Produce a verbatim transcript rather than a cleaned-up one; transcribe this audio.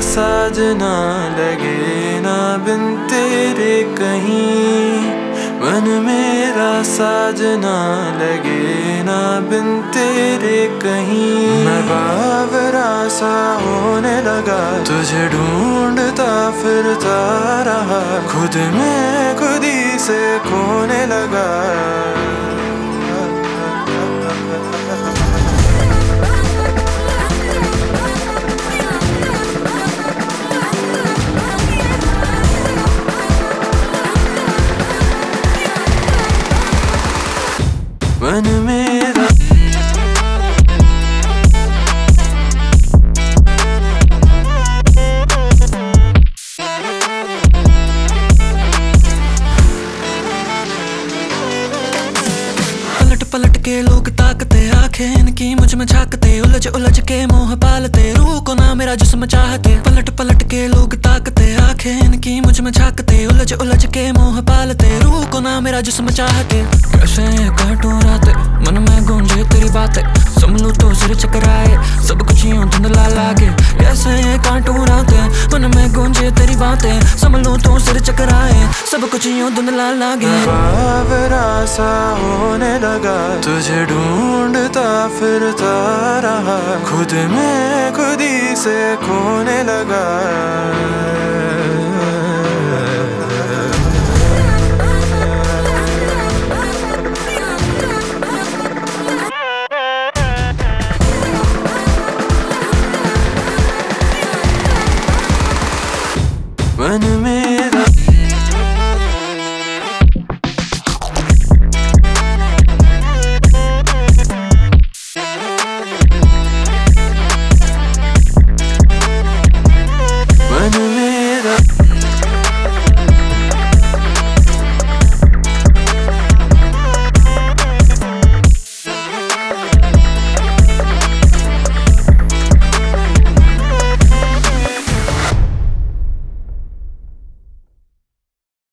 साजना लगे ना बिन तेरे कहीं, मन मेरा साजना लगे ना बिन तेरे कहीं। मैं बावरा सा होने लगा, तुझे ढूंढता फिरता रहा, खुद में खुद ही से खोने लगा। मन मेरा पलट पलट के लोग ताकते, आंखें इनकी मुझ में झांकते, उलझ उलझ के मोह पालते, रूह को ना मेरा जिस्म चाहते। पलट पलट के लोग ताकते, आंखें इनकी मुझ में झांकते, उलझ उलझ के मोह पालते, रूह को ना मेरा जिस्म चाहते। कैसे काटूं रातें, मन में गूंजे तेरी बातें, संभलूं तो सिर चकराए, सब कुछ यूं धुंधला लागे। कैसे काटूं रातें, मन में गूंजे तेरी बातें, संभलूं तो सिर चकराए, सब कुछ यूं धुंधला लागे। बावरा सा होने लगा, तुझे ढूंढता फिरता रहा, खुद में खुद ही से खोने लगा।